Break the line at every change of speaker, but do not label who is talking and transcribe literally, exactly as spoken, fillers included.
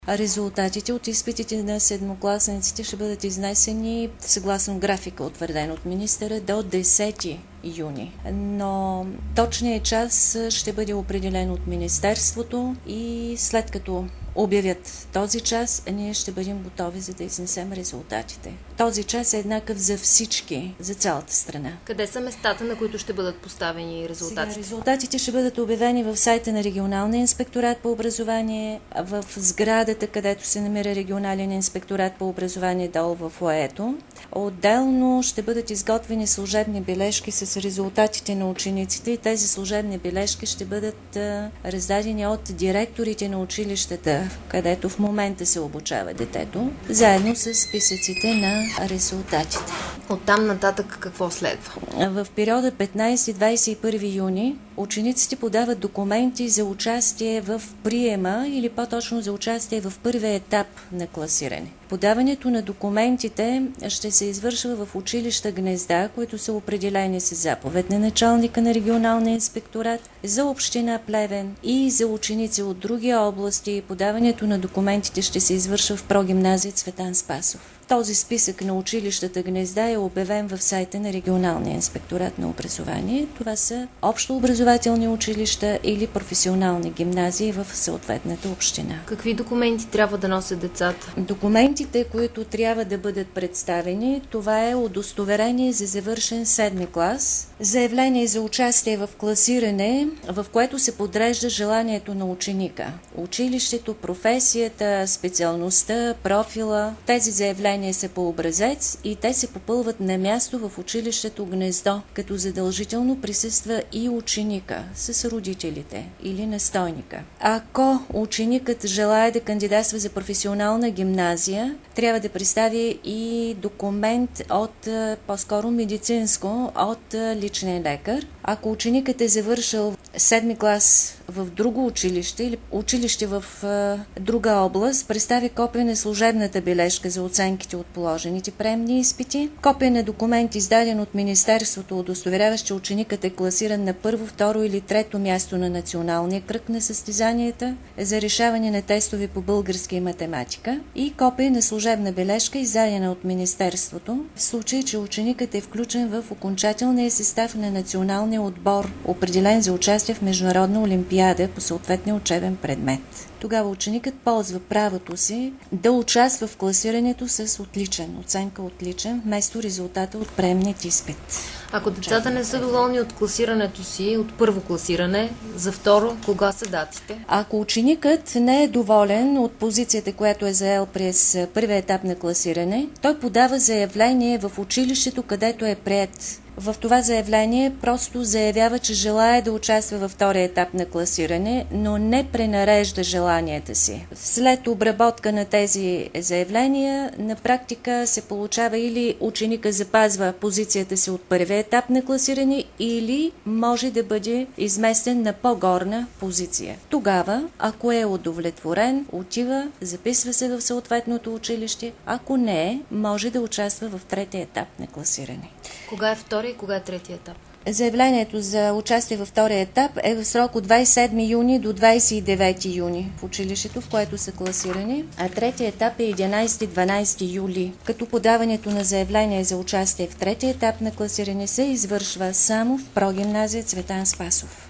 Резултатите от изпитите на седмокласниците ще бъдат изнесени съгласно графика, утвърден от министъра, до десети юни. Но точният час ще бъде определен от Министерството и след като обявят този час, ние ще бъдем готови, за да изнесем резултатите. Този час е еднакъв за всички, за цялата страна.
Къде са местата, на които ще бъдат поставени резултатите?
Сега, резултатите ще бъдат обявени в сайта на Регионалния инспекторат по образование, в сградата, където се намира Регионален инспекторат по образование, долу в фоайето. Отделно ще бъдат изготвени служебни бележки с резултатите на учениците и тези служебни бележки ще бъдат а, раздадени от директорите на училищата, където в момента се обучава детето, заедно с списъците на резултатите.
Оттам нататък какво следва?
В периода петнайсети до двайсет и първи юни учениците подават документи за участие в приема или по-точно за участие в първия етап на класиране. Подаването на документите ще се извършва в училища гнезда, които са определени с заповед на началника на Регионалния инспекторат за община Плевен и за ученици от други области. Подаването на документите ще се извършва в прогимназия Цветан Спасов. Този списък на училищата гнезда е обявен в сайта на Регионалния инспекторат на образование. Това са общообразователни училища или професионални гимназии в съответната община.
Какви документи трябва да носят децата?
Документите, които трябва да бъдат представени, това е удостоверение за завършен седми клас, заявление за участие в класиране, в което се подрежда желанието на ученика. Училището, професията, специалността, профила. Тези заявления са по образец и те се попълват на място в училището гнездо, като задължително присъства и ученика с родителите или настойника. Ако ученикът желае да кандидатства за професионална гимназия, трябва да представи и документ от, по-скоро медицинско, от личния лекар. Ако ученикът е завършил седми клас в друго училище или училище в е, друга област, представи копия на служебната бележка за оценките от положените приемни изпити, копия на документ, издаден от Министерството, удостоверяващ, че ученикът е класиран на първо, второ или трето място на националния кръг на състезанията за решаване на тестове по български и математика, и копия на служебна бележка, издадена от Министерството, в случай, че ученикът е включен в окончателния състав на националния отбор, определен за участие в международна олимпиада по съответния учебен предмет. Тогава ученикът ползва правото си да участва в класирането с отличен, оценка отличен, вместо резултата от приемният изпит.
Ако децата не са доволни от класирането си, от първо класиране, за второ, кога са датите?
Ако ученикът не е доволен от позицията, която е заел през първия етап на класиране, той подава заявление в училището, където е приет. В това заявление просто заявява, че желае да участва във втория етап на класиране, но не пренарежда желанията си. След обработка на тези заявления, на практика се получава или ученика запазва позицията си от първия етап на класиране, или може да бъде изместен на по-горна позиция. Тогава, ако е удовлетворен, отива, записва се в съответното училище. Ако не е, може да участва в третия етап на класиране.
Кога е втория и кога е третия етап?
Заявлението за участие във втория етап е в срок от двайсет и седми юни до двайсет и девети юни в училището, в което са класирани, а третия етап е единайсети до дванайсети юли, като подаването на заявление за участие в третия етап на класиране се извършва само в прогимназия Цветан Спасов.